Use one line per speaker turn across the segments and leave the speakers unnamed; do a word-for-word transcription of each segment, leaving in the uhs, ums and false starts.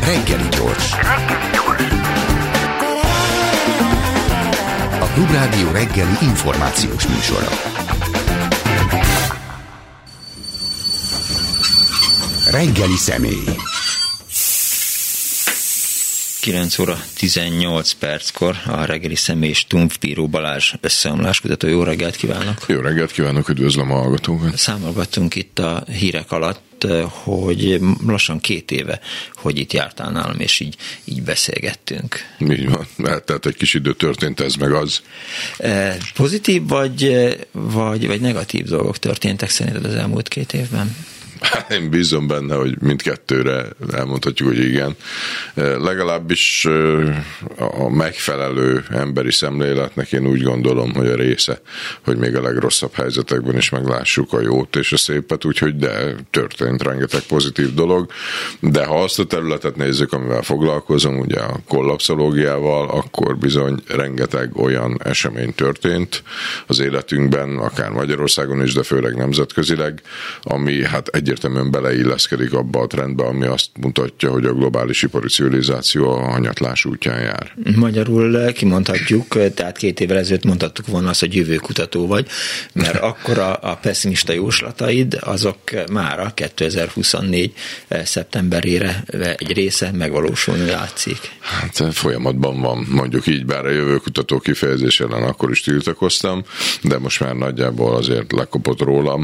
Reggeli gyors. A Klubrádió reggeli információs műsora. Reggeli személy.
kilenc óra tizennyolc perckor a reggeli személy Stumpf Bíró Balázs összeomláskutató. Jó reggelt kívánok!
Jó reggelt kívánok, üdvözlöm a hallgatókat! Számolgattunk
itt a hírek alatt, hogy lassan két éve, hogy itt jártál nálam, és így, így beszélgettünk.
Így van, tehát egy kis idő történt ez meg az.
Pozitív vagy, vagy, vagy negatív dolgok történtek szerinted az elmúlt két évben?
Én bízom benne, hogy mindkettőre elmondhatjuk, hogy igen. Legalábbis a megfelelő emberi szemléletnek én úgy gondolom, hogy a része, hogy még a legrosszabb helyzetekben is meglássuk a jót és a szépet, úgyhogy de történt rengeteg pozitív dolog, de ha azt a területet nézzük, amivel foglalkozom, ugye a kollapszológiával, akkor bizony rengeteg olyan esemény történt az életünkben, akár Magyarországon is, de főleg nemzetközileg, ami hát egy egyértelműen beleilleszkedik abba a trendbe, ami azt mutatja, hogy a globális ipari civilizáció a hanyatlás útján jár.
Magyarul kimondhatjuk, tehát két évvel ezelőtt mondhattuk volna azt, hogy jövőkutató vagy, mert akkor a, a pessimista jóslataid, azok mára kétezer-huszonnégy szeptemberére egy része megvalósulni látszik.
Hát folyamatban van, mondjuk így, bár a jövőkutató kifejezés ellen akkor is tiltakoztam, de most már nagyjából azért lekopott rólam.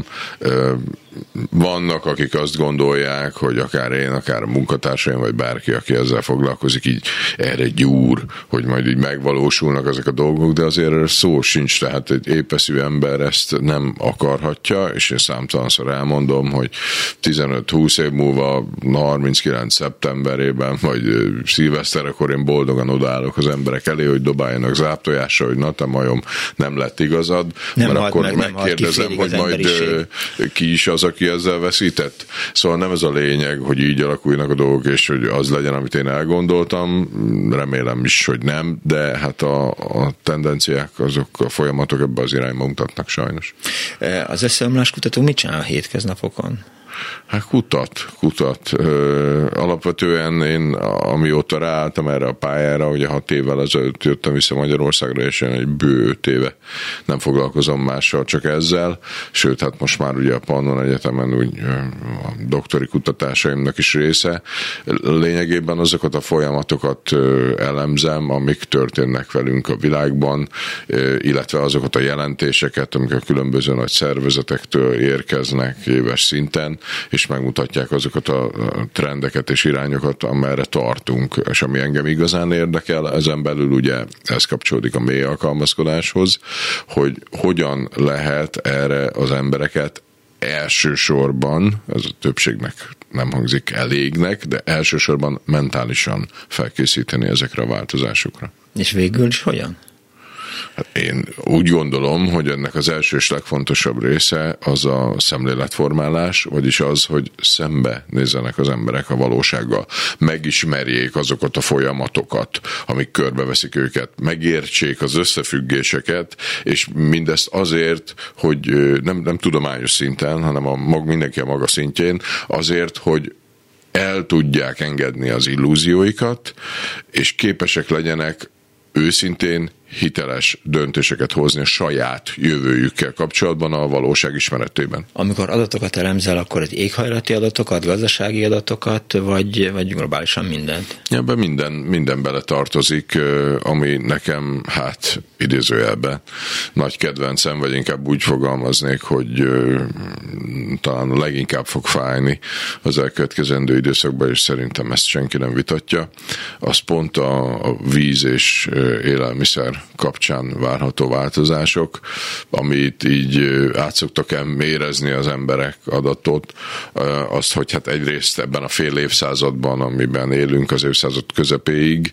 Vannak, akik azt gondolják, hogy akár én, akár a munkatársaim, vagy bárki, aki ezzel foglalkozik, így erre gyúr, hogy majd így megvalósulnak ezek a dolgok, de azért szó sincs, tehát egy épeszű ember ezt nem akarhatja, és én számtalanszor elmondom, hogy tizenöt-húsz év múlva, harminckilenc szeptemberében, vagy szilveszterekor én boldogan odaállok az emberek elé, hogy dobáljanak záptojásra, hogy na te majom, nem lett igazad,
nem
mert akkor
meg,
megkérdezem, hogy majd ki is az, aki ezzel veszített. Szóval nem ez a lényeg, hogy így alakuljanak a dolgok, és hogy az legyen, amit én elgondoltam. Remélem is, hogy nem, de hát a, a tendenciák, azok a folyamatok ebbe az irányba mutatnak sajnos.
Az összeomláskutató mit csinál a hétköznapokon?
Hát kutat, kutat. Alapvetően én, amióta ráálltam erre a pályára, ugye hat évvel ezelőtt jöttem vissza Magyarországra, és én egy bő öt éve nem foglalkozom mással, csak ezzel. Sőt, hát most már ugye a Pannon Egyetemen úgy a doktori kutatásaimnak is része. Lényegében azokat a folyamatokat elemzem, amik történnek velünk a világban, illetve azokat a jelentéseket, amik a különböző nagy szervezetektől érkeznek éves szinten, és megmutatják azokat a trendeket és irányokat, amerre tartunk, és ami engem igazán érdekel, ezen belül ugye ez kapcsolódik a mély alkalmazkodáshoz, hogy hogyan lehet erre az embereket elsősorban, ez a többségnek nem hangzik elégnek, de elsősorban mentálisan felkészíteni ezekre a változásokra.
És végül is hogyan?
Hát én úgy gondolom, hogy ennek az első és legfontosabb része az a szemléletformálás, vagyis az, hogy szembe nézzenek az emberek a valósággal, megismerjék azokat a folyamatokat, amik körbeveszik őket, megértsék az összefüggéseket, és mindezt azért, hogy nem, nem tudományos szinten, hanem a, mindenki a maga szintjén, azért, hogy el tudják engedni az illúzióikat, és képesek legyenek őszintén hiteles döntéseket hozni a saját jövőjükkel kapcsolatban a valóság ismeretében.
Amikor adatokat elemzel, akkor egy éghajlati adatokat, gazdasági adatokat, vagy, vagy globálisan mindent?
Ebben minden, minden bele tartozik, ami nekem, hát idézőjelben nagy kedvencem, vagy inkább úgy fogalmaznék, hogy talán a leginkább fog fájni az elkövetkezendő időszakban, és szerintem ezt senki nem vitatja. Az pont a, a víz és élelmiszer kapcsán várható változások, amit így át szoktak érezni az emberek adatot, azt, hogy hát egyrészt ebben a fél évszázadban, amiben élünk az évszázad közepéig,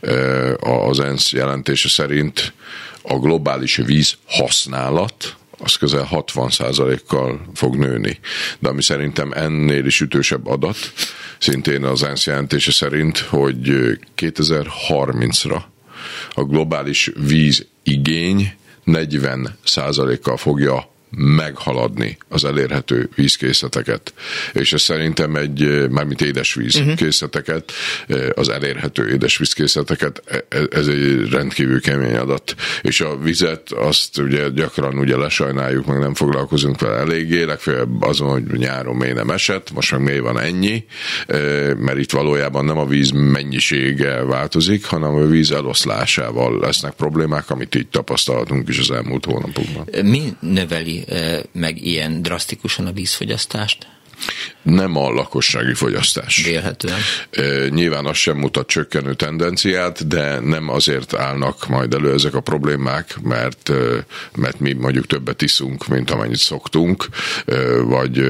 az ENSZ jelentése szerint a globális víz használat az közel hatvan százalékkal fog nőni. De ami szerintem ennél is ütősebb adat, szintén az ENSZ jelentése szerint, hogy kétezer-harmincra a globális vízigény negyven százalékkal fogja meghaladni az elérhető vízkészleteket. És ez szerintem egy, mármint édesvíz uh-huh. készleteket, az elérhető édesvízkészleteket, ez egy rendkívül kemény adat. És a vizet azt ugye gyakran ugye lesajnáljuk, meg nem foglalkozunk vele eléggé, legfeljebb azon, hogy nyáron mély nem esett, most meg mély van ennyi, mert itt valójában nem a víz mennyisége változik, hanem a víz eloszlásával lesznek problémák, amit így tapasztaltunk is az elmúlt hónapokban.
Mi növeli meg ilyen drasztikusan a vízfogyasztást?
Nem a lakossági fogyasztás.
Vélhetően.
E, nyilván az sem mutat csökkenő tendenciát, de nem azért állnak majd elő ezek a problémák, mert, mert mi mondjuk többet iszunk, mint amennyit szoktunk, vagy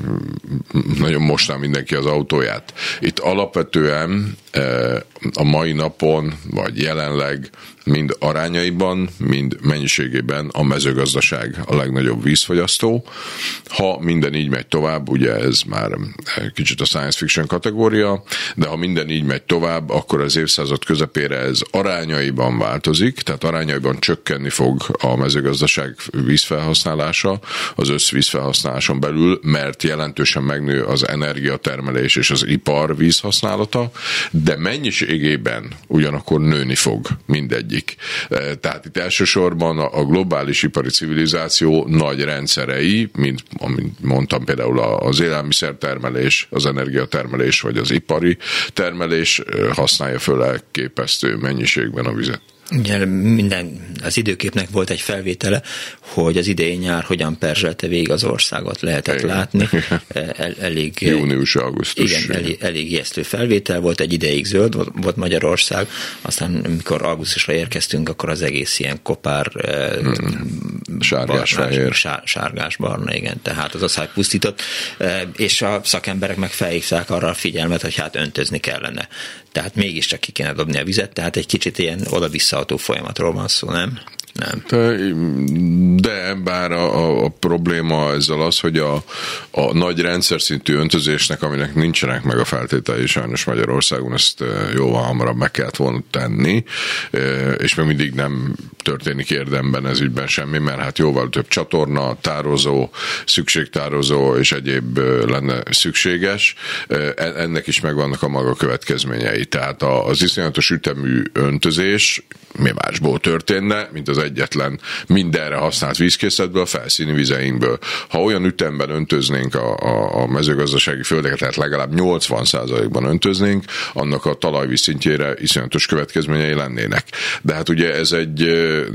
nagyon mostán mindenki az autóját. Itt alapvetően a mai napon, vagy jelenleg mind arányaiban, mind mennyiségében a mezőgazdaság a legnagyobb vízfogyasztó. Ha minden így megy tovább, ugye ez már kicsit a science fiction kategória, de ha minden így megy tovább, akkor az évszázad közepére ez arányaiban változik, tehát arányaiban csökkenni fog a mezőgazdaság vízfelhasználása az összvízfelhasználáson belül, mert jelentősen megnő az energiatermelés és az ipar vízhasználata, de mennyiségében ugyanakkor nőni fog mindegy. Tehát itt elsősorban a globális ipari civilizáció nagy rendszerei, mint amit mondtam például az élelmiszertermelés, az energiatermelés vagy az ipari termelés használja föl elképesztő mennyiségben a vizet.
Ugye minden, az időképnek volt egy felvétele, hogy az idei nyár hogyan perzselte végig az országot, lehetett igen. látni. El, elég,
Június, augusztus.
Igen, elég, elég ijesztő felvétel volt, egy ideig zöld volt, volt Magyarország, aztán amikor augusztusra érkeztünk, akkor az egész ilyen kopár,
hmm. sárgás-fehér.
Sár, sárgás-barna, igen, tehát az asszály pusztított, és a szakemberek meg felhívták arra a figyelmet, hogy hát öntözni kellene. Tehát mégiscsak ki kéne dobni a vizet, tehát egy kicsit ilyen oda-visszaható folyamatról van szó, nem? Nem.
De bár a, a, a probléma ezzel az, hogy a, a nagy rendszer szintű öntözésnek, aminek nincsenek meg a feltételei sajnos Magyarországon, ezt jóval hamarabb meg kellett volna tenni, és még mindig nem történik érdemben ez ügyben semmi, mert hát jóval több csatorna, tározó, szükségtározó és egyéb lenne szükséges. Ennek is megvannak a maga következményei. Tehát az iszonyatos ütemű öntözés mi másból történne, mint az egyetlen mindenre használt vízkészletből, a felszíni vizeinkből. Ha olyan ütemben öntöznénk a, a, a mezőgazdasági földeket, tehát legalább nyolcvan százalékban öntöznénk, annak a talajvíz szintjére iszonyatos következményei lennének. De hát ugye ez egy ö,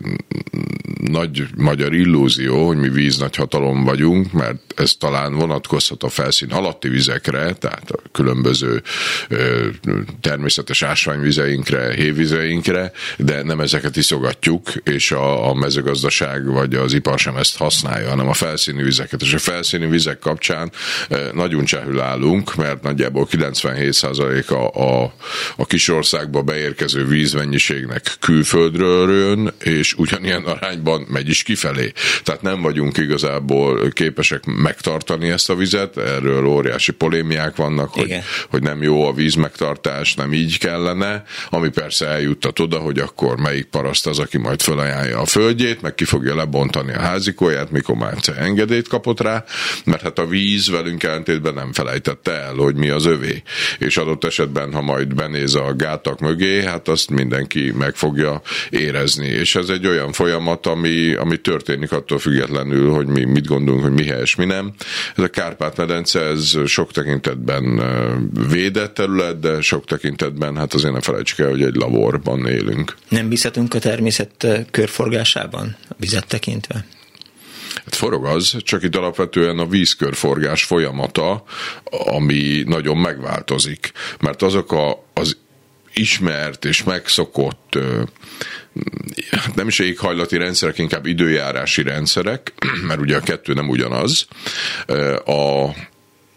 nagy magyar illúzió, hogy mi víznagyhatalom vagyunk, mert ez talán vonatkozhat a felszín alatti vizekre, tehát a különböző ö, természetes ásványvizeinkre, hévvizeinkre, de nem ezeket iszogatjuk, és a, a mezőgazdaság vagy az ipar sem ezt használja, hanem a felszíni vizeket. És a felszíni vizek kapcsán e, nagyon csehül állunk, mert nagyjából kilencvenhét százalék a, a, a kisországba beérkező vízmennyiségnek külföldről jön, és ugyanilyen arányban megy is kifelé. Tehát nem vagyunk igazából képesek megtartani ezt a vizet, erről óriási polémiák vannak, hogy, hogy nem jó a víz megtartás, nem így kellene, ami persze eljuttat oda, hogy akkor melyik paraszt az, aki majd felajánlja a földjét, meg ki fogja lebontani a házikóját, mikor már engedélyt kapott rá, mert hát a víz velünk ellentétben nem felejtette el, hogy mi az övé. És adott esetben, ha majd benéz a gátak mögé, hát azt mindenki meg fogja érezni. És ez egy olyan folyamat, ami, ami történik attól függetlenül, hogy mi mit gondolunk, hogy mi helyes, mi nem. Ez a Kárpát-medence, ez sok tekintetben védett terület, de sok tekintetben, hát azért ne felejtsük el, hogy egy laborban élünk.
Nem bízhatunk a természet körforgásában, a vizet tekintve?
Hát forog az, csak itt alapvetően a vízkörforgás folyamata, ami nagyon megváltozik. Mert azok a, az ismert és megszokott, nem is éghajlati rendszerek, inkább időjárási rendszerek, mert ugye a kettő nem ugyanaz, a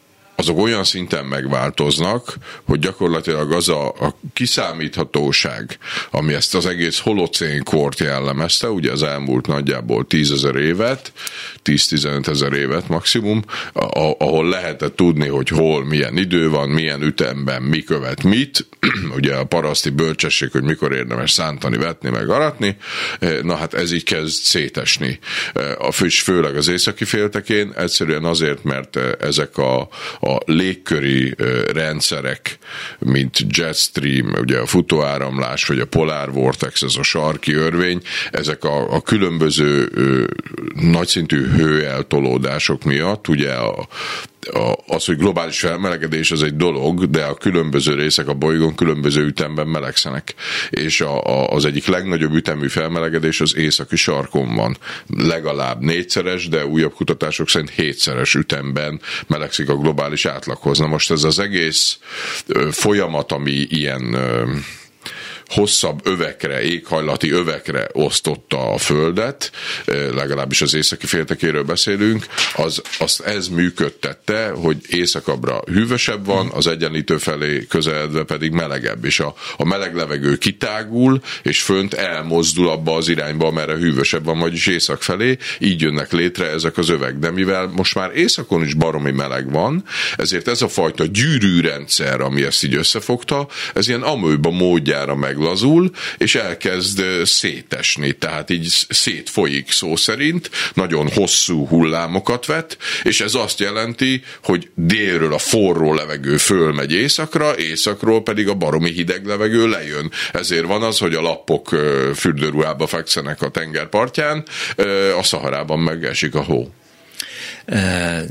azok olyan szinten megváltoznak, hogy gyakorlatilag az a, a kiszámíthatóság, ami ezt az egész holocén kort jellemezte, ugye az elmúlt nagyjából tízezer évet, tíz-tizenöt ezer évet maximum, ahol lehetett tudni, hogy hol milyen idő van, milyen ütemben mi követ mit, ugye a paraszti bölcsesség, hogy mikor érdemes szántani, vetni, meg aratni, na hát ez így kezd szétesni. A fő, főleg az északi féltekén, egyszerűen azért, mert ezek a, a légköri rendszerek, mint jetstream, ugye a futóáramlás, vagy a polar vortex, ez a sarki örvény, ezek a, a különböző nagyszintű hőeltolódások miatt, ugye a az, hogy globális felmelegedés az egy dolog, de a különböző részek a bolygón különböző ütemben melegszenek. És a, a, az egyik legnagyobb ütemű felmelegedés az északi sarkon van. Legalább négyszeres, de újabb kutatások szerint hétszeres ütemben melegszik a globális átlaghoz. Na most ez az egész ö, folyamat, ami ilyen ö, hosszabb övekre, éghajlati övekre osztotta a Földet, legalábbis az északi féltekéről beszélünk, az, azt ez működtette, hogy északabbra hűvösebb van, az egyenlítő felé közeledve pedig melegebb, és a, a meleg levegő kitágul, és fönt elmozdul abba az irányba, amerre hűvösebb van, vagyis észak felé, így jönnek létre ezek az övek. De mivel most már északon is baromi meleg van, ezért ez a fajta gyűrűrendszer, ami ezt így összefogta, ez ilyen amőba módjára meg lazul, és elkezd szétesni, tehát így szétfolyik szó szerint, nagyon hosszú hullámokat vet, és ez azt jelenti, hogy délről a forró levegő fölmegy északra, északról pedig a baromi hideg levegő lejön. Ezért van az, hogy a lappok fürdőruhába fekszenek a tengerpartján, a Szaharában meg esik a hó.
Uh...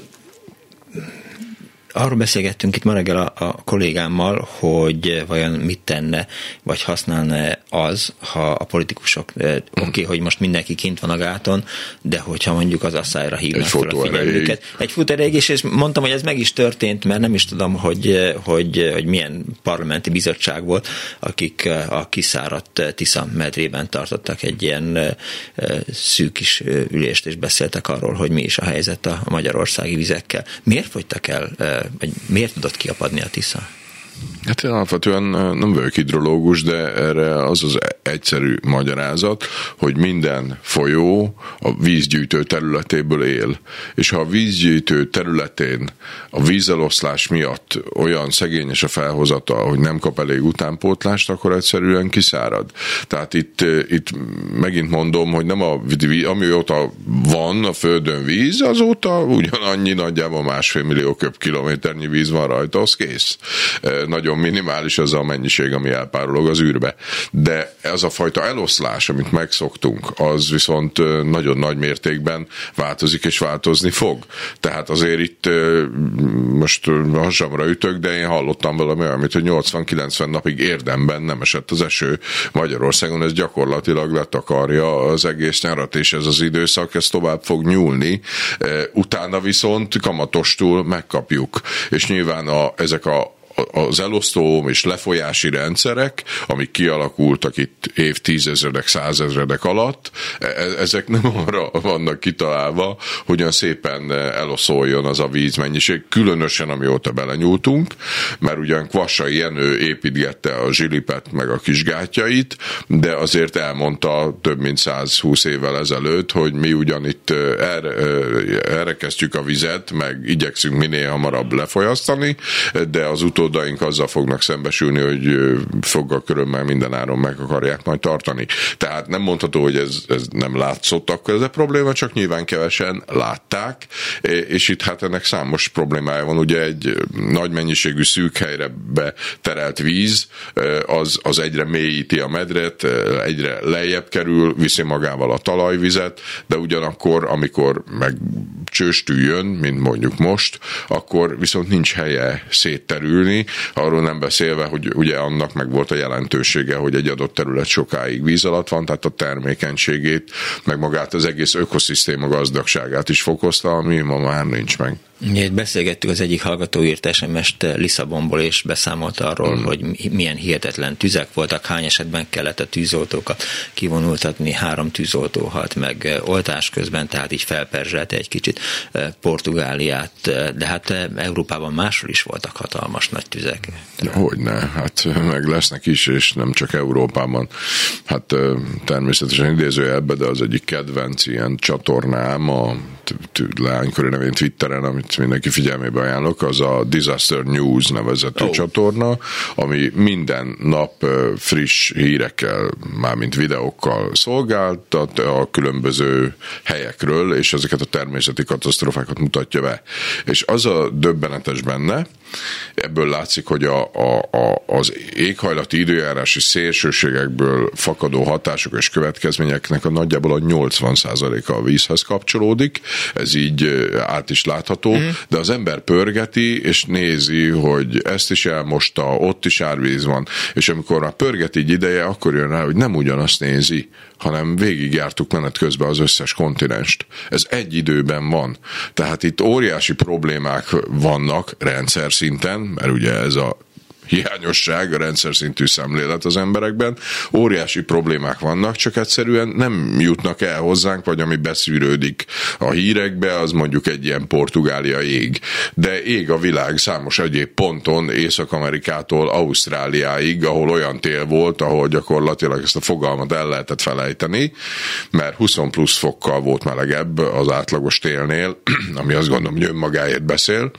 Arról beszélgettünk itt ma reggel a, a kollégámmal, hogy vajon mit tenne, vagy használna az, ha a politikusok, oké, okay, hogy most mindenki kint van a gáton, de hogyha mondjuk az asszályra hívnak fel a figyelmüket. Egy futóerejéig, és mondtam, hogy ez meg is történt, mert nem is tudom, hogy, hogy, hogy milyen parlamenti bizottság volt, akik a kiszáradt Tisza medrében tartottak egy ilyen szűk kis ülést, és beszéltek arról, hogy mi is a helyzet a magyarországi vizekkel. Miért fogytak el, vagy miért tudott kiapadni a Tisza?
Hát én alapvetően nem vagyok hidrológus, de erre az az egyszerű magyarázat, hogy minden folyó a vízgyűjtő területéből él. És ha a vízgyűjtő területén a vízeloszlás miatt olyan szegényes a felhozata, hogy nem kap elég utánpótlást, akkor egyszerűen kiszárad. Tehát itt, itt megint mondom, hogy nem a, amióta van a földön víz, azóta ugyanannyi, nagyjából másfél millió köbkilométernyi víz van rajta, az kész. Nagyon minimális az a mennyiség, ami elpárolog az űrbe. De ez a fajta eloszlás, amit megszoktunk, az viszont nagyon nagy mértékben változik és változni fog. Tehát azért itt most hasamra ütök, de én hallottam valami olyan, hogy nyolcvan-kilencven napig érdemben nem esett az eső Magyarországon, ez gyakorlatilag letakarja az egész nyarat, és ez az időszak, ez tovább fog nyúlni. Utána viszont kamatostul megkapjuk. És nyilván a, ezek a az elosztó és lefolyási rendszerek, amik kialakultak itt évtizedek, százezredek alatt, ezek nem arra vannak kitalálva, hogy olyan szépen eloszoljon az a vízmennyiség, különösen amióta belenyúltunk, mert ugyan Kvassai Jenő építgette a Zsilipet meg a Kisgátjait, de azért elmondta több mint százhúsz évvel ezelőtt, hogy mi ugyan itt erre, erre kezdjük a vizet, meg igyekszünk minél hamarabb lefolyasztani, de az utó utódaink azzal fognak szembesülni, hogy foggal körömmel mindenáron meg akarják majd tartani. Tehát nem mondható, hogy ez, ez nem látszott akkor ez a probléma, csak nyilván kevesen látták, és itt hát ennek számos problémája van. Ugye egy nagy mennyiségű szűk helyre beterelt víz, az, az egyre mélyíti a medret, egyre lejjebb kerül, viszi magával a talajvizet, de ugyanakkor, amikor meg csőstű jön, mint mondjuk most, akkor viszont nincs helye szétterülni, arról nem beszélve, hogy ugye annak meg volt a jelentősége, hogy egy adott terület sokáig víz alatt van, tehát a termékenységét, meg magát az egész ökoszisztéma gazdagságát is fokozta, ami ma már nincs meg.
Itt beszélgettük, az egyik hallgató írt es em est Lisszabonból, és beszámolt arról, mm. hogy milyen hihetetlen tüzek voltak, hány esetben kellett a tűzoltókat kivonultatni, három tűzoltó halt meg oltás közben, tehát így felperzselte egy kicsit Portugáliát, de hát Európában máshol is voltak hatalmas nagy tüzek.
Hogyne, hát meg lesznek is, és nem csak Európában. Hát természetesen idézőjelbe, de az egyik kedvenc ilyen csatornám, a leánykori nevén Twitteren, amit mindenki figyelmébe ajánlok, az a Disaster News nevezetű oh. csatorna, ami minden nap friss hírekkel, mármint videókkal szolgáltat a különböző helyekről, és ezeket a természeti katasztrófákat mutatja be. És az a döbbenetes benne, ebből látszik, hogy a, a, a, az éghajlati időjárási szélsőségekből fakadó hatások és következményeknek a nagyjából a nyolcvan százaléka a vízhez kapcsolódik, ez így át is látható, mm. de az ember pörgeti, és nézi, hogy ezt is elmosta, ott is árvíz van, és amikor már pörget így ideje, akkor jön rá, hogy nem ugyanazt nézi, hanem végigjártuk menet közben az összes kontinenst. Ez egy időben van. Tehát itt óriási problémák vannak rendszer szinten, mert ugye ez a hiányosság, a rendszer szintű szemlélet az emberekben. Óriási problémák vannak, csak egyszerűen nem jutnak el hozzánk, vagy ami beszűrődik a hírekbe, az mondjuk egy ilyen Portugália ég. De ég a világ számos egyéb ponton, Észak-Amerikától Ausztráliáig, ahol olyan tél volt, ahol gyakorlatilag ezt a fogalmat el lehetett felejteni, mert húsz plusz fokkal volt melegebb az átlagos télnél, ami azt gondolom, hogy önmagáért beszél.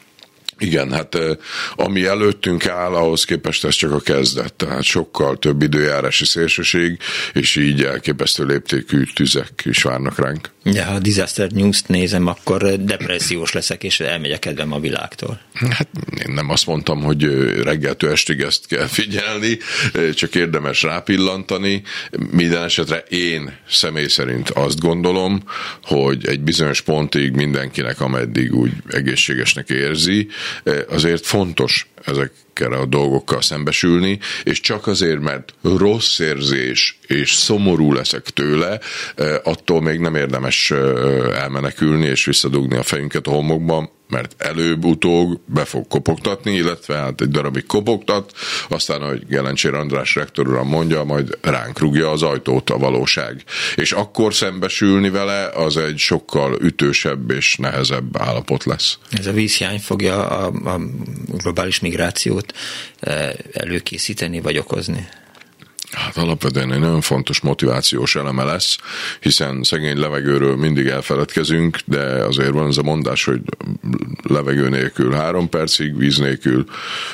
Igen, hát ami előttünk áll, ahhoz képest ez csak a kezdet, tehát sokkal több időjárási szélsőség, és így elképesztő léptékű tüzek is várnak ránk.
De ha a Disaster News-t nézem, akkor depressziós leszek, és elmegy a kedvem a világtól.
Hát én nem azt mondtam, hogy reggeltől estig ezt kell figyelni, csak érdemes rápillantani. Minden esetre én személy szerint azt gondolom, hogy egy bizonyos pontig mindenkinek, ameddig úgy egészségesnek érzi, azért fontos ezekkel a dolgokkal szembesülni, és csak azért, mert rossz érzés és szomorú leszek tőle, attól még nem érdemes elmenekülni és visszadugni a fejünket a homokban, mert előbb-utóbb be fog kopogtatni, illetve hát egy darabig kopogtat, aztán, ahogy Gelencsér András rektor uram mondja, majd ránk rúgja az ajtót a valóság. És akkor szembesülni vele, az egy sokkal ütősebb és nehezebb állapot lesz.
Ez a vízhiány fogja a, a globális migrációt előkészíteni vagy okozni?
Hát alapvetően egy nagyon fontos motivációs eleme lesz, hiszen szegény levegőről mindig elfeledkezünk, de azért van ez a mondás, hogy levegő nélkül három percig, víz nélkül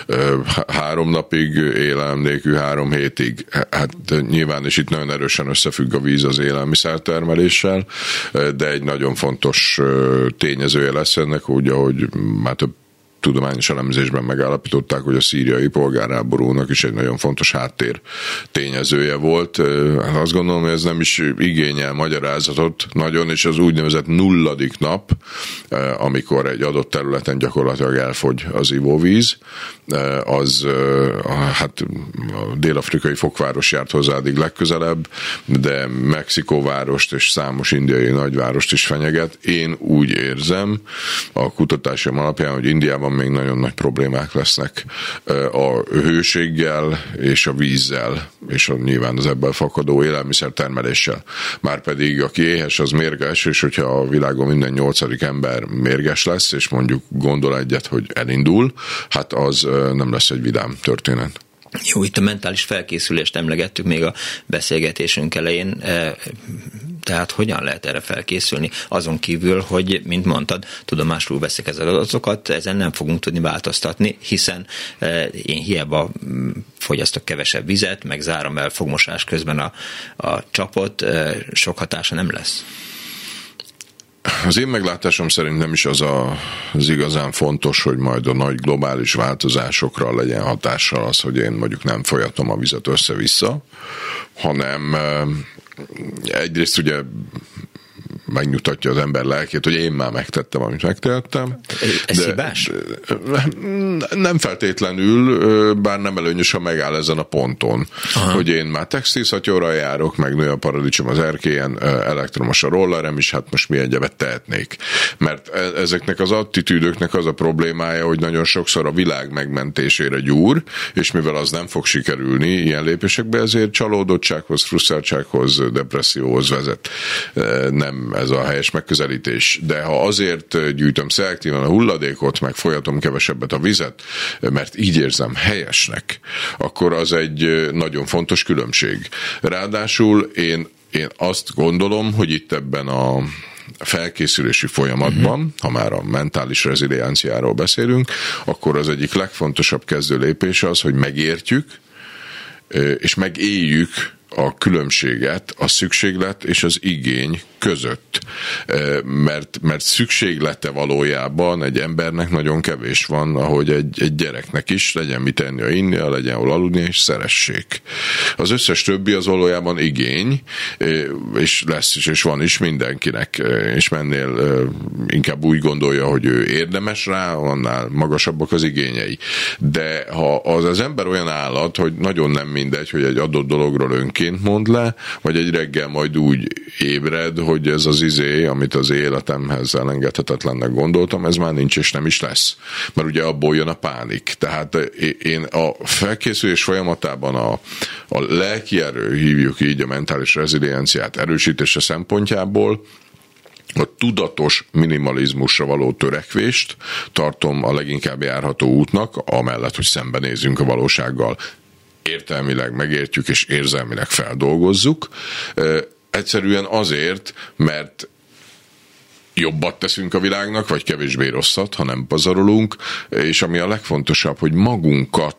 három napig, élelem nélkül három hétig. Hát nyilván, és itt nagyon erősen összefügg a víz az élelmiszertermeléssel, de egy nagyon fontos tényezője lesz ennek, úgy, ahogy már több tudományos elemzésben megállapították, hogy a szíriai polgárháborúnak is egy nagyon fontos háttér tényezője volt. Azt gondolom, hogy ez nem is igényel magyarázatot nagyon, és az úgynevezett nulladik nap, amikor egy adott területen gyakorlatilag elfogy az ivóvíz, az hát a dél-afrikai fokváros járt hozzá addig legközelebb, de Mexikóvárost és számos indiai nagyvárost is fenyeget. Én úgy érzem a kutatásom alapján, hogy Indiában még nagyon nagy problémák lesznek a hőséggel és a vízzel, és a, nyilván az ebből fakadó élelmiszertermeléssel. Márpedig aki éhes, az mérges, és hogyha a világon minden nyolcadik ember mérges lesz, és mondjuk gondol egyet, hogy elindul, hát az nem lesz egy vidám történet.
Jó, itt a mentális felkészülést emlegettük még a beszélgetésünk elején, tehát hogyan lehet erre felkészülni? Azon kívül, hogy, mint mondtad, tudomásul veszek ezzel az adatokat, ezen nem fogunk tudni változtatni, hiszen én hiába fogyasztok kevesebb vizet, meg zárom el fogmosás közben a, a csapot, sok hatása nem lesz.
Az én meglátásom szerint nem is az a, az igazán fontos, hogy majd a nagy globális változásokra legyen hatással az, hogy én mondjuk nem folyatom a vizet össze-vissza, hanem egyrészt ugye megnyugtatja az ember lelkét, hogy én már megtettem, amit megtettem.
Ez de hibás?
Nem feltétlenül, bár nem előnyös, ha megáll ezen a ponton. Aha. Hogy én már textilszatyorral járok, meg nő a paradicsom az erkélyen, elektromos a rollerem is, hát most mi egyebet tehetnék. Mert ezeknek az attitűdöknek az a problémája, hogy nagyon sokszor a világ megmentésére gyúr, és mivel az nem fog sikerülni ilyen lépésekbe, ezért csalódottsághoz, frusztráltsághoz, depresszióhoz vezet. Nem ez a helyes megközelítés. De ha azért gyűjtöm szelektíven a hulladékot, meg folyatom kevesebbet a vizet, mert így érzem helyesnek, akkor az egy nagyon fontos különbség. Ráadásul én, én azt gondolom, hogy itt ebben a felkészülési folyamatban, uh-huh. ha már a mentális rezilienciáról beszélünk, akkor az egyik legfontosabb kezdő lépés az, hogy megértjük, és megéljük a különbséget a szükséglet és az igény között. Mert, mert szükséglete valójában egy embernek nagyon kevés van, ahogy egy, egy gyereknek is, legyen mit enni, a inni, legyen hol aludni, és szeressék. Az összes többi az valójában igény, és lesz is, és van is mindenkinek, és mennél inkább úgy gondolja, hogy ő érdemes rá, annál magasabbak az igényei. De ha az az ember olyan állat, hogy nagyon nem mindegy, hogy egy adott dologról önként mond le, vagy egy reggel majd úgy ébred, hogy ez az izé, amit az életemhez elengedhetetlennek gondoltam, ez már nincs és nem is lesz. Mert ugye abból jön a pánik. Tehát én a felkészülés folyamatában a, a lelki erő, hívjuk így a mentális rezilienciát erősítése szempontjából, a tudatos minimalizmusra való törekvést tartom a leginkább járható útnak, amellett, hogy szembenézünk a valósággal, értelmileg megértjük és érzelmileg feldolgozzuk. Egyszerűen azért, mert jobbat teszünk a világnak, vagy kevésbé rosszat, ha nem pazarolunk, és ami a legfontosabb, hogy magunkat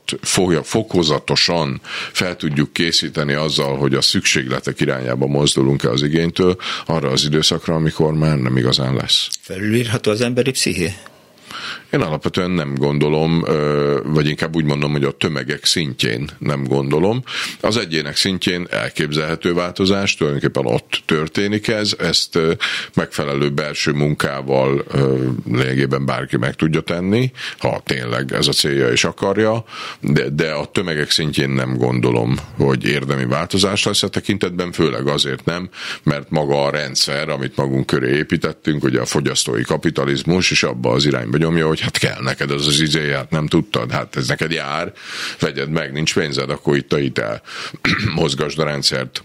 fokozatosan fel tudjuk készíteni azzal, hogy a szükségletek irányába mozdulunk-e az igénytől, arra az időszakra, amikor már nem igazán lesz.
Felülírható az emberi psziché?
Én alapvetően nem gondolom, vagy inkább úgy mondom, hogy a tömegek szintjén nem gondolom. Az egyének szintjén elképzelhető változás, tulajdonképpen ott történik ez, ezt megfelelő belső munkával lényegében bárki meg tudja tenni, ha tényleg ez a célja és akarja, de, de a tömegek szintjén nem gondolom, hogy érdemi változás lesz a tekintetben, főleg azért nem, mert maga a rendszer, amit magunk köré építettünk, ugye a fogyasztói kapitalizmus, és abba az irányba nyomja, hogy hát kell neked az az izé, hát nem tudtad, hát ez neked jár, vegyed meg, nincs pénzed, akkor itt a hitel, mozgasd a rendszert.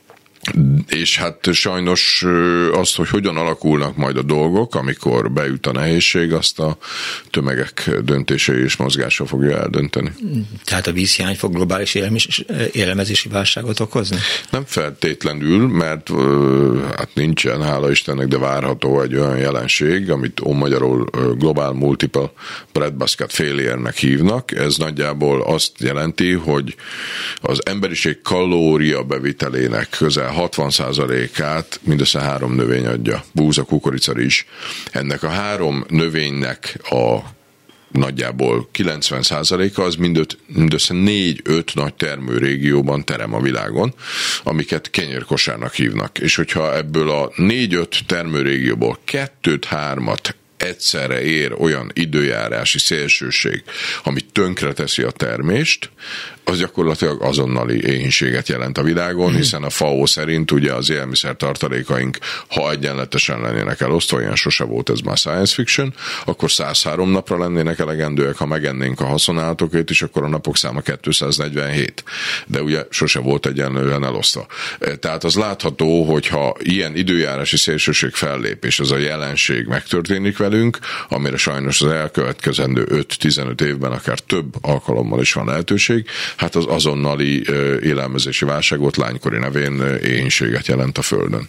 És hát sajnos azt, hogy hogyan alakulnak majd a dolgok, amikor beüt a nehézség, azt a tömegek döntései és mozgása fogja eldönteni.
Tehát a vízhiány fog globális élelmezési válságot okozni? Nem
feltétlenül, mert hát nincsen, hála Istennek, de várható egy olyan jelenség, amit magyarul Global Multiple Breadbasket Failure-nek hívnak. Ez nagyjából azt jelenti, hogy az emberiség kalória bevitelének közel hatvan százalékát mindössze három növény adja. Búza, kukorica, rizs. Ennek a három növénynek a nagyjából kilencven százaléka az mindössze négy-öt nagy termőrégióban terem a világon, amiket kenyérkosárnak hívnak. És hogyha ebből a négy-öt termőrégióból kettőt-hármat egyszerre ér olyan időjárási szélsőség, ami tönkreteszi a termést, az gyakorlatilag azonnali éhínséget jelent a világon, hiszen a F A O szerint ugye az élelmiszer tartalékaink, ha egyenletesen lennének elosztva, ilyen sose volt, ez már science fiction, akkor száz három napra lennének elegendőek, ha megennénk a haszonállatokét is, akkor a napok száma kétszáznegyvenhét. De ugye sose volt egyenlően elosztva. Tehát az látható, hogyha ilyen időjárási szélsőség fellép, és ez a jelenség megtörténik velünk, amire sajnos az elkövetkezendő öt-tizenöt évben akár több alkalommal is van lehetőség, hát az azonnali élelmezési válságot lánykori nevén éhínséget jelent a Földön.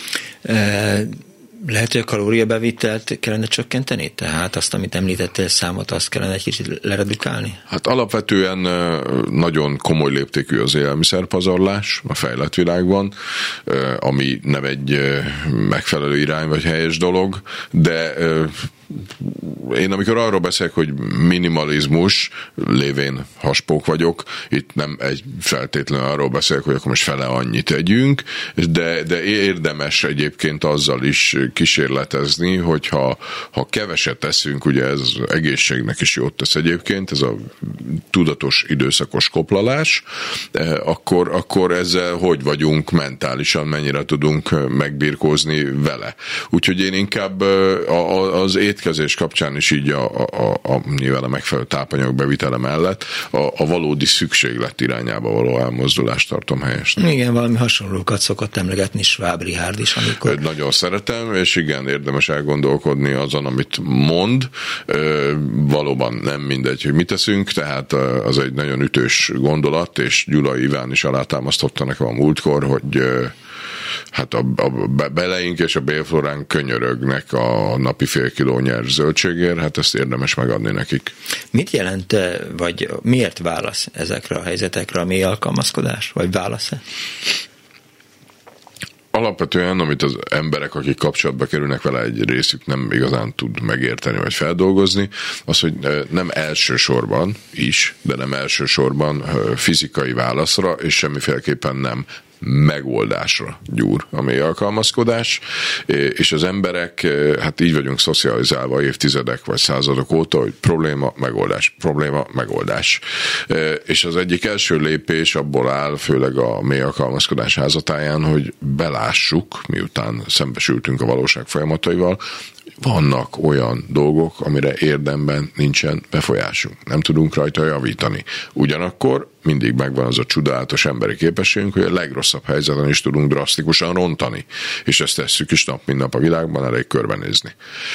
Lehet, hogy a kalóriabevitelt kellene csökkenteni? Tehát azt, amit említettél számot, azt kellene egy kicsit leredukálni?
Hát alapvetően nagyon komoly léptékű az élelmiszerpazarlás a fejlett világban, ami nem egy megfelelő irány vagy helyes dolog, de én amikor arról beszélek, hogy minimalizmus, lévén haspók vagyok, itt nem egy feltétlenül arról beszélek, hogy akkor most fele annyit tegyünk, de, de érdemes egyébként azzal is kísérletezni, hogyha ha keveset teszünk, ugye ez az egészségnek is jót tesz egyébként, ez a tudatos időszakos koplalás, akkor, akkor ezzel hogy vagyunk mentálisan, mennyire tudunk megbirkózni vele. Úgyhogy én inkább az étkezés kapcsán is így a, a, a nyilván a megfelelő tápanyag bevitele mellett a, a valódi szükséglet irányába való elmozdulást tartom helyesnek.
Igen, valami hasonlókat szokott emlegetni Schwab Richard is, amikor...
Nagyon szeretem, és igen, érdemes elgondolkodni azon, amit mond. Valóban nem mindegy, hogy mit teszünk, tehát az egy nagyon ütős gondolat, és Gyula Iván is alátámasztotta nekem a múltkor, hogy hát a, a beleink és a bélflóránk könyörögnek a napi fél kiló nyers zöldségért, hát ezt érdemes megadni nekik.
Mit jelent, vagy miért válasz ezekre a helyzetekre a mély alkalmazkodás, vagy válasz-e?
Alapvetően, amit az emberek, akik kapcsolatba kerülnek vele, egy részük nem igazán tud megérteni vagy feldolgozni, az, hogy nem elsősorban is, de nem elsősorban fizikai válaszra, és semmiféleképpen nem megoldásra gyúr a mély alkalmazkodás, és az emberek, hát így vagyunk szocializálva évtizedek vagy századok óta, hogy probléma, megoldás, probléma, megoldás. És az egyik első lépés abból áll, főleg a mély alkalmazkodás házatáján, hogy belássuk, miután szembesültünk a valóság folyamataival, vannak olyan dolgok, amire érdemben nincsen befolyásunk. Nem tudunk rajta javítani. Ugyanakkor mindig megvan az a csodálatos emberi képességünk, hogy a legrosszabb helyzeten is tudunk drasztikusan rontani. És ezt tesszük is nap, mint nap a világban, elég körbenézni.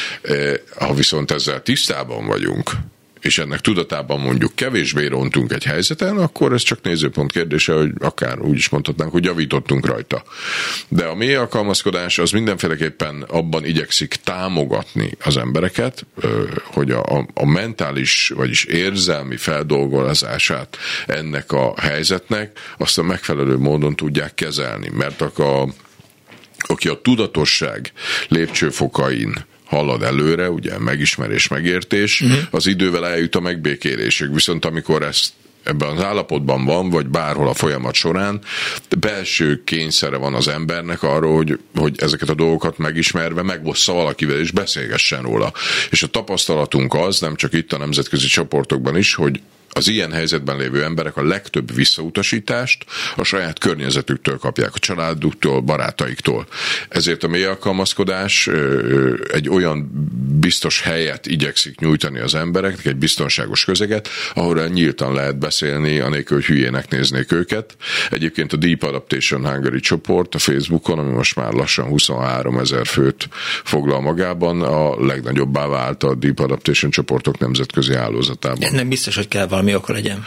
Ha viszont ezzel tisztában vagyunk, és ennek tudatában mondjuk kevésbé rontunk egy helyzeten, akkor ez csak nézőpont kérdése, hogy akár úgy is mondhatnánk, hogy javítottunk rajta. De a mély alkalmazkodás az mindenféleképpen abban igyekszik támogatni az embereket, hogy a, a mentális, vagyis érzelmi feldolgozását ennek a helyzetnek azt a megfelelő módon tudják kezelni. Mert a, aki a tudatosság lépcsőfokain halad előre, ugye megismerés, megértés, uh-huh. az idővel eljut a megbékélésig. Viszont amikor ezt ebben az állapotban van, vagy bárhol a folyamat során, belső kényszere van az embernek arról, hogy, hogy ezeket a dolgokat megismerve megossza valakivel, és beszélgessen róla. És a tapasztalatunk az, nem csak itt a nemzetközi csoportokban is, hogy az ilyen helyzetben lévő emberek a legtöbb visszautasítást a saját környezetüktől kapják, a családuktól, barátaiktól. Ezért a mély alkalmazkodás egy olyan biztos helyet igyekszik nyújtani az embereknek, egy biztonságos közeget, ahol nyíltan lehet beszélni, anélkül, hogy hülyének néznék őket. Egyébként a Deep Adaptation Hungary csoport a Facebookon, ami most már lassan huszonháromezer főt foglal magában, a legnagyobbá vált a Deep Adaptation csoportok nemzetközi hálózatában.
Nem biztos, hogy kell valami oka legyen.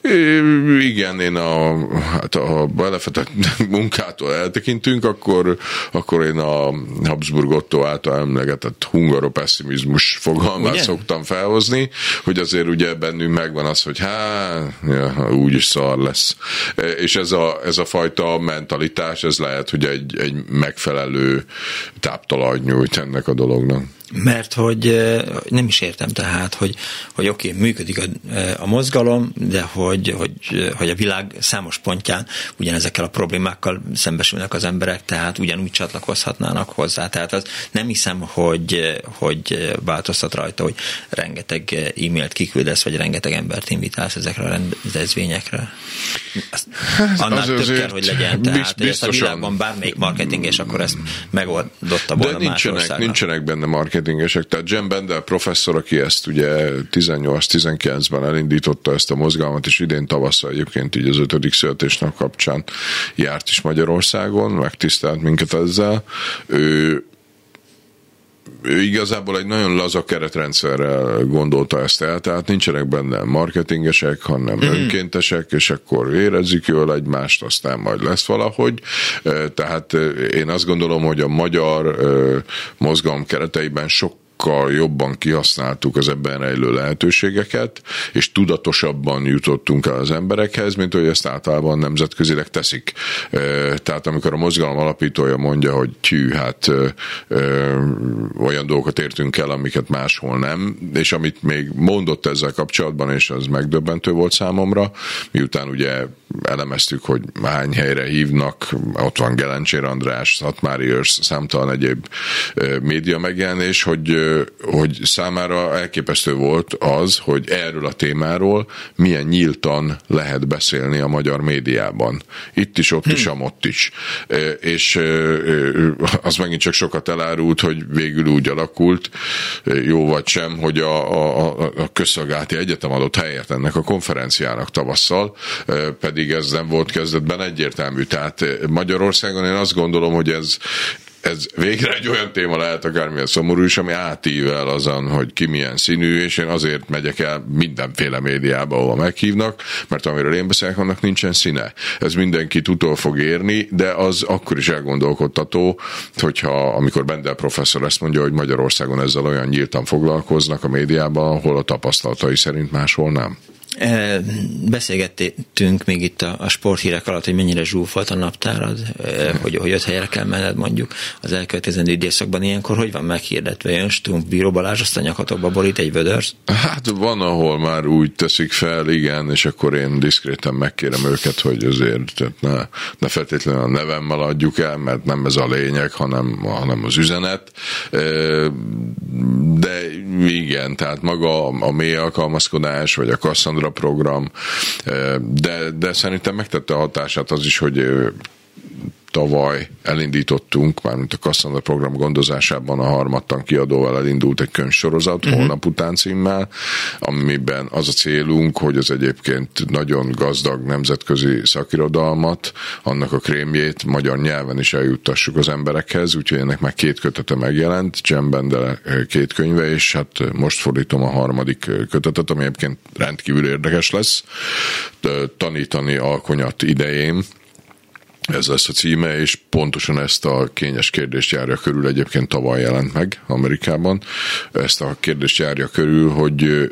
É, igen, én a, hát a belefetett munkától eltekintünk, akkor, akkor én a Habsburg Otto által emlegetett hungaropesszimizmus fogalmát ugye? Szoktam felhozni, hogy azért ugye bennünk megvan az, hogy hát, ja, úgyis szar lesz. És ez a, ez a fajta mentalitás, ez lehet, hogy egy, egy megfelelő táptalajt nyújt ennek a dolognak.
Mert hogy nem is értem tehát, hogy, hogy oké, okay, működik a, a mozgalom, de hogy, hogy, hogy a világ számos pontján ugyanezekkel a problémákkal szembesülnek az emberek, tehát ugyanúgy csatlakozhatnának hozzá. Tehát az nem hiszem, hogy, hogy változtat rajta, hogy rengeteg e-mailt kiküldesz, vagy rengeteg embert invitálsz ezekre a rendezvényekre. Azt, annál az több kell, hogy legyen. Tehát ezt a világban bármelyik marketing, és akkor ezt megoldotta volna más országnak.
Nincsenek benne marketingesek. Tehát Jen Bendel professzor, aki ezt ugye tizennyolc-tizenkilencben elindította ezt a mozgalmat, és idén tavasszal egyébként így az ötödik születésnap kapcsán járt is Magyarországon, megtisztelt minket ezzel. Ő ő igazából egy nagyon laza keretrendszerrel gondolta ezt el, tehát nincsenek benne marketingesek, hanem mm. önkéntesek, és akkor érezzük jól egymást, aztán majd lesz valahogy. Tehát én azt gondolom, hogy a magyar mozgalom kereteiben sok sokkal jobban kihasználtuk az ebben rejlő lehetőségeket, és tudatosabban jutottunk el az emberekhez, mint hogy ezt általában nemzetközileg teszik. Tehát amikor a mozgalom alapítója mondja, hogy tű, hát ö, ö, olyan dolgokat értünk el, amiket máshol nem, és amit még mondott ezzel kapcsolatban, és az megdöbbentő volt számomra, miután ugye elemeztük, hogy hány helyre hívnak, ott van Gelencsér András, Szatmári Őrsz, számtalan egyéb média megjelenés, hogy, hogy számára elképesztő volt az, hogy erről a témáról milyen nyíltan lehet beszélni a magyar médiában. Itt is, ott is, amott is. És az megint csak sokat elárult, hogy végül úgy alakult, jó vagy sem, hogy a, a, a Közszolgálati Egyetem adott helyet ennek a konferenciának tavasszal, pedig ez nem volt kezdetben egyértelmű. Tehát Magyarországon én azt gondolom, hogy ez ez végre egy olyan téma lehet, akármilyen szomorú is, ami átível azon, hogy ki milyen színű, és én azért megyek el mindenféle médiába, ahol meghívnak, mert amiről én beszélek, annak nincsen színe. Ez mindenkit utol fog érni, de az akkor is elgondolkodtató, hogyha amikor Bendel professzor ezt mondja, hogy Magyarországon ezzel olyan nyíltan foglalkoznak a médiában, ahol a tapasztalatai szerint máshol nem.
Beszélgettünk még itt a, a sporthírek alatt, hogy mennyire zsúfolt a naptárad, hogy, hogy öt helyre kell menned mondjuk az elkövetkezendő időszakban. Ilyenkor hogy van meghirdetve? Jön Stumpf, Bíró Balázs, azt a nyakatokba borít egy vödör?
Hát van, ahol már úgy teszik fel, igen, és akkor én diszkréten megkérem őket, hogy azért ne, ne feltétlenül a nevemmel adjuk el, mert nem ez a lényeg, hanem, hanem az üzenet. De igen, tehát maga a mély alkalmazkodás, vagy a Cassandra program, de, de szerintem megtette a hatását az is, hogy tavaly elindítottunk, mármint a Cassandra program gondozásában a Harmattan kiadóval elindult egy könyvsorozat, uh-huh. Holnap után címmel, amiben az a célunk, hogy az egyébként nagyon gazdag nemzetközi szakirodalmat, annak a krémjét magyar nyelven is eljuttassuk az emberekhez, úgyhogy ennek már két kötete megjelent, Cem Bendel két könyve, és hát most fordítom a harmadik kötetet, ami egyébként rendkívül érdekes lesz, tanítani alkonyat idején. Ez lesz a címe, és pontosan ezt a kényes kérdést járja körül, egyébként tavaly jelent meg Amerikában, ezt a kérdést járja körül, hogy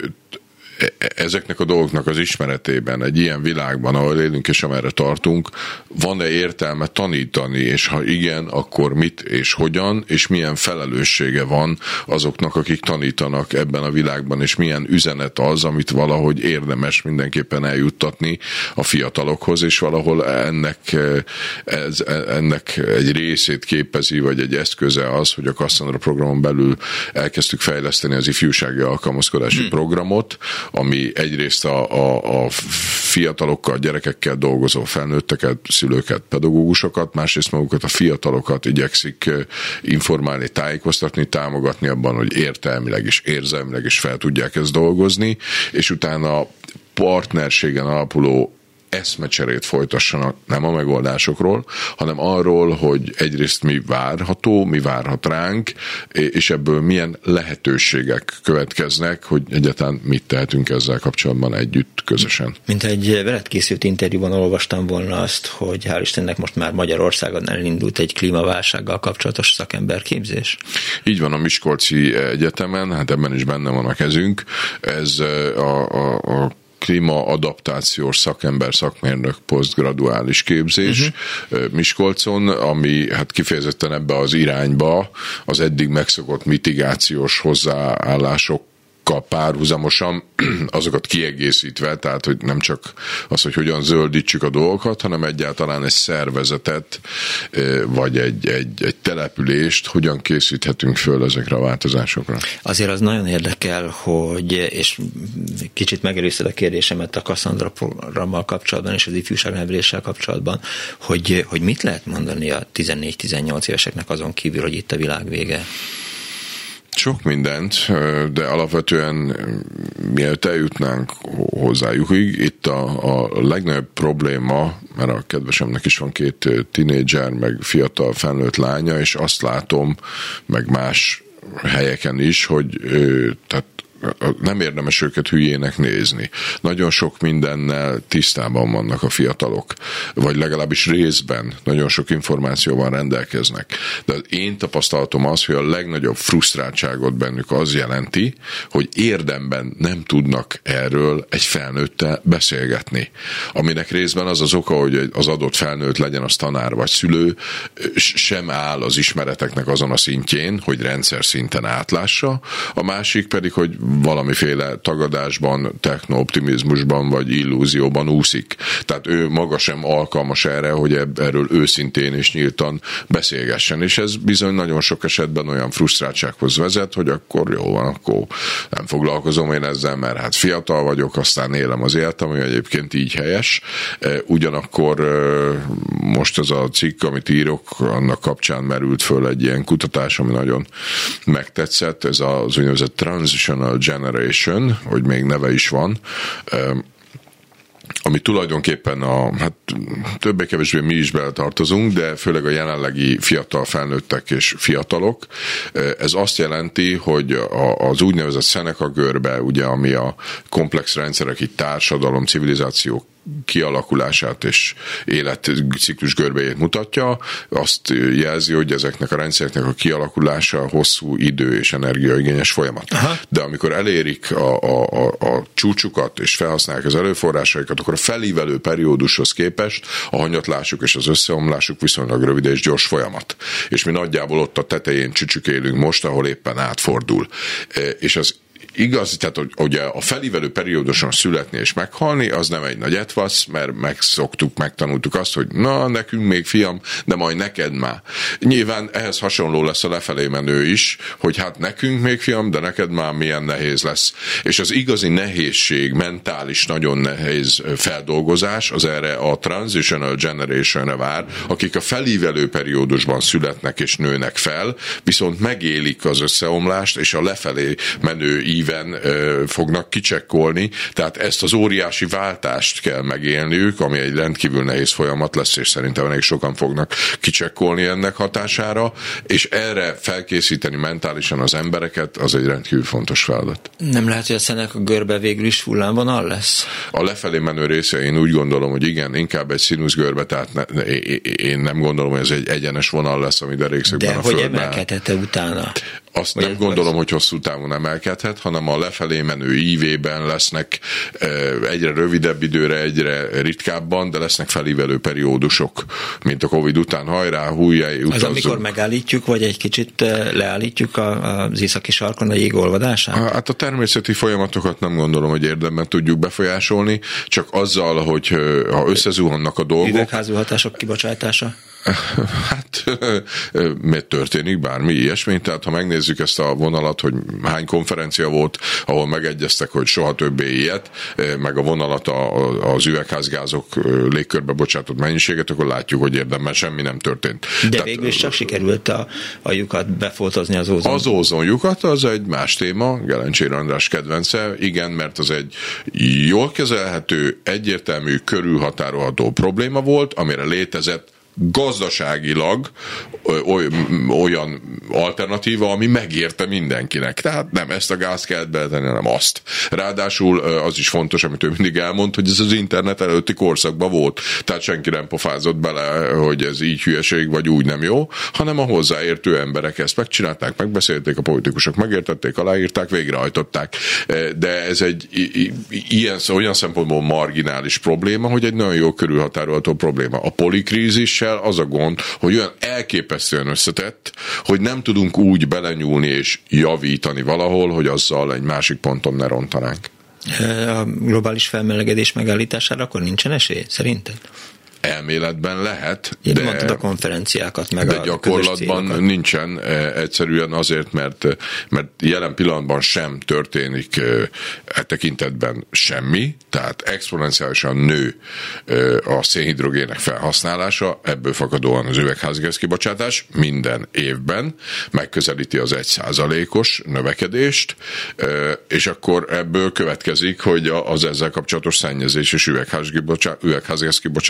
ezeknek a dolgoknak az ismeretében, egy ilyen világban, ahol élünk és amerre tartunk, van-e értelme tanítani, és ha igen, akkor mit és hogyan, és milyen felelőssége van azoknak, akik tanítanak ebben a világban, és milyen üzenet az, amit valahogy érdemes mindenképpen eljuttatni a fiatalokhoz, és valahol ennek, ez, ennek egy részét képezi, vagy egy eszköze az, hogy a Cassandra programon belül elkezdtük fejleszteni az ifjúsági alkalmazkodási hmm. programot, ami egyrészt a, a, a fiatalokkal, gyerekekkel dolgozó felnőtteket, szülőket, pedagógusokat, másrészt magukat a fiatalokat igyekszik informálni, tájékoztatni, támogatni abban, hogy értelmileg és érzelmileg is fel tudják ezt dolgozni, és utána partnerségen alapuló eszmecserét folytassanak nem a megoldásokról, hanem arról, hogy egyrészt mi várható, mi várhat ránk, és ebből milyen lehetőségek következnek, hogy egyáltalán mit tehetünk ezzel kapcsolatban együtt, közösen.
Mint egy veled készült interjúban olvastam volna azt, hogy hál' Istennek most már Magyarországon elindult egy klímaválsággal kapcsolatos szakemberképzés.
Így van, a Miskolci Egyetemen, hát ebben is benne van a kezünk. Ez a, a, a klímaadaptációs szakember, szakmérnök posztgraduális képzés uh-huh. Miskolcon, ami hát kifejezetten ebbe az irányba az eddig megszokott mitigációs hozzáállások párhuzamosan azokat kiegészítve, tehát hogy nem csak az, hogy hogyan zöldítsük a dolgokat, hanem egyáltalán egy szervezetet, vagy egy, egy, egy települést, hogyan készíthetünk föl ezekre a változásokra.
Azért az nagyon érdekel, hogy, és kicsit megelőzted a kérdésemet a Cassandra programmal kapcsolatban, és az ifjúságneveléssel kapcsolatban, hogy, hogy mit lehet mondani a tizennégy-tizennyolc éveseknek azon kívül, hogy itt a világ vége?
Sok mindent, de alapvetően mielőtt eljutnánk hozzájuk, itt a, a legnagyobb probléma, mert a kedvesemnek is van két tinédzser, meg fiatal felnőtt lánya, és azt látom, meg más helyeken is, hogy tehát nem érdemes őket hülyének nézni. Nagyon sok mindennel tisztában vannak a fiatalok, vagy legalábbis részben nagyon sok információval rendelkeznek. De én tapasztalatom az, hogy a legnagyobb frusztráltságot bennük az jelenti, hogy érdemben nem tudnak erről egy felnőttel beszélgetni. Aminek részben az az oka, hogy az adott felnőtt, legyen az tanár vagy szülő, sem áll az ismereteknek azon a szintjén, hogy rendszer szinten átlássa, a másik pedig, hogy valamiféle tagadásban, techno-optimizmusban vagy illúzióban úszik. Tehát ő maga sem alkalmas erre, hogy erről őszintén és nyíltan beszélgessen, és ez bizony nagyon sok esetben olyan frusztráltsághoz vezet, hogy akkor jó van, akkor nem foglalkozom én ezzel, mert hát fiatal vagyok, aztán élem az életem, ami egyébként így helyes. Ugyanakkor most ez a cikk, amit írok, annak kapcsán merült föl egy ilyen kutatás, ami nagyon megtetszett, ez az úgynevezett Transitional Generation, hogy még neve is van, ami tulajdonképpen a, hát többé-kevésbé mi is beletartozunk, de főleg a jelenlegi fiatal felnőttek és fiatalok. Ez azt jelenti, hogy az úgynevezett Seneca görbe, ugye, ami a komplex rendszerek, így társadalom, civilizáció kialakulását és életciklus görbéjét mutatja, azt jelzi, hogy ezeknek a rendszereknek a kialakulása hosszú idő és energiaigényes folyamat. Aha. De amikor elérik a, a, a, a csúcsukat és felhasználják az erőforrásaikat, akkor a felívelő periódushoz képest a hanyatlásuk és az összeomlásuk viszonylag rövid és gyors folyamat. És mi nagyjából ott a tetején csücsükélünk most, ahol éppen átfordul. És az igaz, tehát ugye a felívelő perióduson születni és meghalni, az nem egy nagy etvasz, mert megszoktuk, megtanultuk azt, hogy na, nekünk még fiam, de majd neked már. Nyilván ehhez hasonló lesz a lefelé menő is, hogy hát nekünk még fiam, de neked már milyen nehéz lesz. És az igazi nehézség, mentális, nagyon nehéz feldolgozás, az erre a Transitional Generation-re vár, akik a felívelő periódusban születnek és nőnek fel, viszont megélik az összeomlást, és a lefelé menő íven ö, fognak kicsekkolni, tehát ezt az óriási váltást kell megélniük, ami egy rendkívül nehéz folyamat lesz, és szerintem elég sokan fognak kicsekkolni ennek hatására, és erre felkészíteni mentálisan az embereket, az egy rendkívül fontos feladat.
Nem lehet, hogy a Seneca görbe végül is hullámvonal lesz?
A lefelé menő része én úgy gondolom, hogy igen, inkább egy színuszgörbe, tehát ne, én nem gondolom, hogy ez egy egyenes vonal lesz, ami derékszögben a földben.
De hogy emelkedhet-e utána?
Azt nem gondolom, hogy hosszú távon emelkedhet, hanem a lefelé menő ívében lesznek egyre rövidebb időre, egyre ritkábban, de lesznek felívelő periódusok, mint a Covid után. Hajrá, hújjaj, utazzunk.
Az amikor megállítjuk, vagy egy kicsit leállítjuk az északi sarkon a jég olvadását?
Hát a természeti folyamatokat nem gondolom, hogy érdemben tudjuk befolyásolni, csak azzal, hogy ha összezuhannak a dolgok...
Üvegházú hatások kibocsátása?
Hát, miért történik bármi ilyesmi? Tehát ha megnézzük ezt a vonalat, hogy hány konferencia volt, ahol megegyeztek, hogy soha többé ilyet, meg a vonalat az üvegházgázok légkörbe bocsátott mennyiséget, akkor látjuk, hogy érdemben semmi nem történt.
De
Tehát,
végül is csak sikerült a, a lyukat befoltozni az ózon.
Az ózon lyukat, az egy más téma, Gelencsér András kedvence, igen, mert az egy jól kezelhető, egyértelmű, körülhatárolható probléma volt, amire létezett gazdaságilag olyan alternatíva, ami megérte mindenkinek. Tehát nem ezt a gázt kellett beletenni, hanem azt. Ráadásul az is fontos, amit ő mindig elmond, hogy ez az internet előtti korszakban volt. Tehát senki nem pofázott bele, hogy ez így hülyeség, vagy úgy nem jó, hanem a hozzáértő emberek ezt megcsinálták, megbeszélték, a politikusok megértették, aláírták, végrehajtották. De ez egy ilyen, olyan szempontból marginális probléma, hogy egy nagyon jó körülhatárolható probléma. A polikrízis az a gond, hogy olyan elképesztően összetett, hogy nem tudunk úgy belenyúlni és javítani valahol, hogy azzal egy másik ponton ne rontanánk.
A globális felmelegedés megállítására akkor nincsen esély, szerinted?
Elméletben lehet,
Én
de,
mondtad a konferenciákat, meg
de
a
gyakorlatban nincsen, egyszerűen azért, mert, mert jelen pillanatban sem történik e tekintetben semmi, tehát exponenciálisan nő a szénhidrogének felhasználása, ebből fakadóan az üvegházgáz kibocsátás minden évben megközelíti az egy százalékos növekedést, és akkor ebből következik, hogy az ezzel kapcsolatos szennyezés és üvegházgáz kibocsátás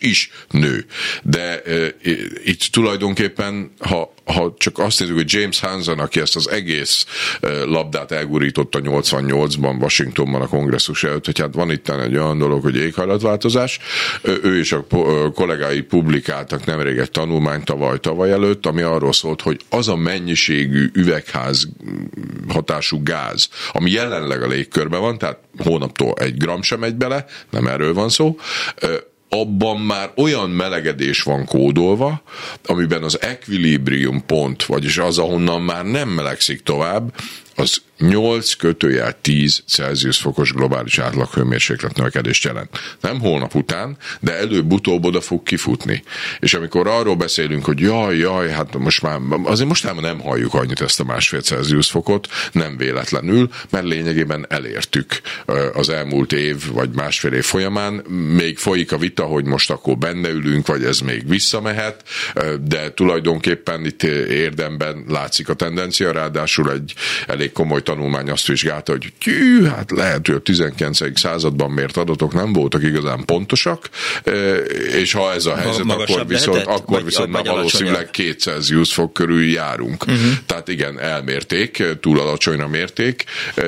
is nő. De e, itt tulajdonképpen, ha, ha csak azt nézzük, hogy James Hansen, aki ezt az egész e, labdát elgurította nyolcvannyolcban Washingtonban a kongresszus előtt, hogy hát van itt egy olyan dolog, hogy éghajlatváltozás. Ő és a kollégái publikáltak nemrég egy tanulmányt tavaly, tavaly előtt, ami arról szólt, hogy az a mennyiségű üvegház hatású gáz, ami jelenleg a légkörben van, tehát hónaptól egy gram sem megy bele, nem erről van szó, abban már olyan melegedés van kódolva, amiben az equilibrium pont, vagyis az, ahonnan már nem melegszik tovább, az nyolc kötőjel tíz Celsius fokos globális átlaghőmérséklet növekedést jelent. Nem holnap után, de előbb-utóbb oda fog kifutni. És amikor arról beszélünk, hogy jaj, jaj, hát most már, azért mostában nem halljuk annyit ezt a másfél Celsius fokot, nem véletlenül, mert lényegében elértük az elmúlt év, vagy másfél év folyamán. Még folyik a vita, hogy most akkor benne ülünk, vagy ez még visszamehet, de tulajdonképpen itt érdemben látszik a tendencia, ráadásul egy elég komoly tanulmány azt vizsgálta, hogy tű, hát lehet, hogy a tizenkilencedik században mért adatok nem voltak igazán pontosak, és ha ez a helyzet, akkor viszont, lehetett, akkor vagy, viszont már valószínűleg két Celsius fok körül járunk. Uh-huh. Tehát igen, elmérték, túl alacsonyra mérték.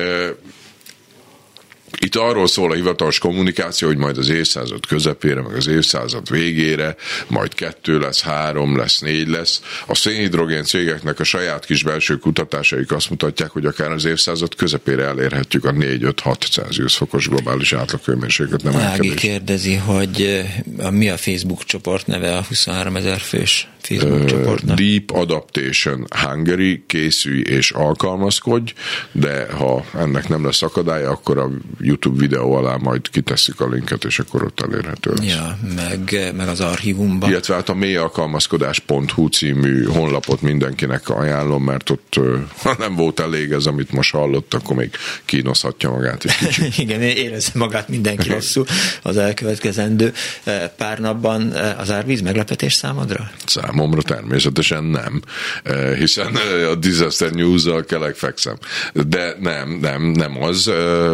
Itt arról szól a hivatalos kommunikáció, hogy majd az évszázad közepére, meg az évszázad végére, majd kettő lesz, három lesz, négy lesz. A szénhidrogén cégeknek a saját kis belső kutatásaik azt mutatják, hogy akár az évszázad közepére elérhetjük a négy-öt-hat Celsius fokos globális átlaghőmérséklet növekedést.
Ági kérdezi, hogy mi a Facebook csoport neve, a huszonháromezer fős Facebook uh, csoportnak?
Deep Adaptation Hungary, készülj és alkalmazkodj, de ha ennek nem lesz akadálya, akkor a YouTube videó alá majd kitesszük a linket, és akkor ott elérhető lesz.
Ja, meg, meg az archívumban.
Illetve hát a mélyalkalmazkodás pont hu című honlapot mindenkinek ajánlom, mert ott ha nem volt elég ez, amit most hallott, akkor még kínoszhatja magát egy kicsit.
Igen, érezze magát mindenki rosszul az elkövetkezendő pár napban. Az árvíz meglepetés számodra?
Számomra természetesen nem, hiszen a Disaster News-zal kelegfekszem. De nem, nem, nem az.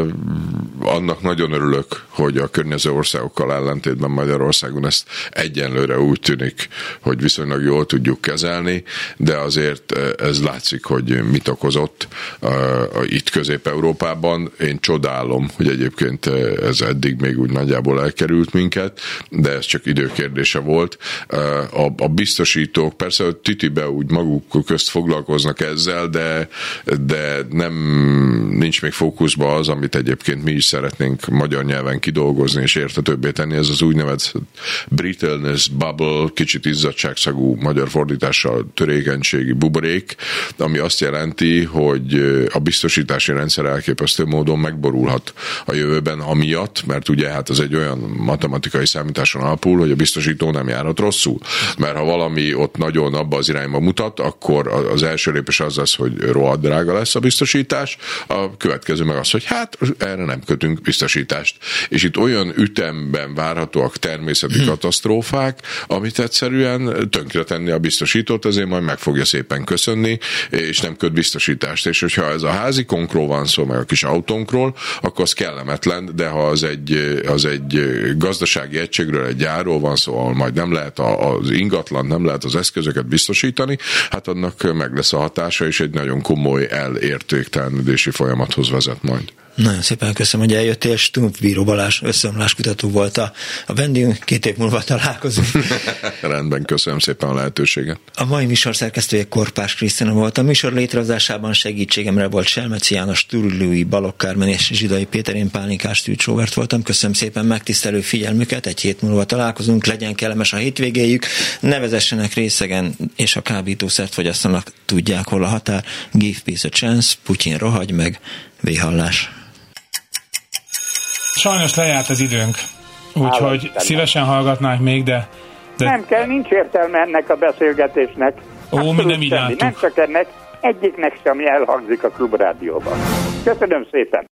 Annak nagyon örülök, hogy a környező országokkal ellentétben Magyarországon ezt egyenlőre úgy tűnik, hogy viszonylag jól tudjuk kezelni, de azért ez látszik, hogy mit okozott itt Közép-Európában. Én csodálom, hogy egyébként ez eddig még úgy nagyjából elkerült minket, de ez csak időkérdése volt. A, a biztosítók persze a titibe úgy maguk közt foglalkoznak ezzel, de, de nem, nincs még fókuszban az, amit egyébként mi is szeretnénk magyar nyelven kidolgozni és érthetőbbé tenni, ez az úgynevezett brittleness bubble, kicsit izzadságszagú magyar fordítással törékenységi buborék, ami azt jelenti, hogy a biztosítási rendszer elképesztő módon megborulhat a jövőben amiatt, mert ugye hát ez egy olyan matematikai számításon alapul, hogy a biztosító nem járhat rosszul. Mert ha valami ott nagyon abba az irányba mutat, akkor az első lépés az lesz, hogy rohadt drága lesz a biztosítás, a következő meg az, hogy hát erre nem kötünk biztosítást. És itt olyan ütemben várhatóak természeti hmm. katasztrófák, amit egyszerűen tönkretenni a biztosítót, azért majd meg fogja szépen köszönni, és nem köt biztosítást. És hogyha ez a házikonkról van szó, meg a kis autónkról, akkor az kellemetlen, de ha az egy, az egy gazdasági egységről, egy gyárról van szó, ahol majd nem lehet az ingatlan, nem lehet az eszközöket biztosítani, hát annak meg lesz a hatása, és egy nagyon komoly elértéktelenedési folyamathoz vezet majd.
Nagyon szépen köszönöm, hogy eljöttél. Stumpf Bíró Balázs összeomláskutató volt a, a vendégünk. Két év múlva találkozunk.
Rendben, köszönöm szépen a lehetőséget.
A mai műsor szerkesztője Korpás Krisztina volt. A műsor létrehozásában segítségemre volt Selmeci János, Turlui, Balogh Kármen és Zsidai Péter, én Pálinkás Stűcs Róbert voltam. Köszönöm szépen megtisztelő figyelmüket. Egy hét múlva találkozunk. Legyen kellemes a hétvégéjük. Ne vezessenek részegen, és a kábítószert fogyasztanak, tudják, hol a határ. Give peace a chance. Putyin rohagy meg. Véhallás.
Sajnos lejárt az időnk, úgyhogy szívesen hallgatnánk még, de, de...
Nem kell, nincs értelme ennek a beszélgetésnek.
Ó, mi nem így
Nem csak ennek, egyiknek sem elhangzik a Klubrádióban. Köszönöm szépen!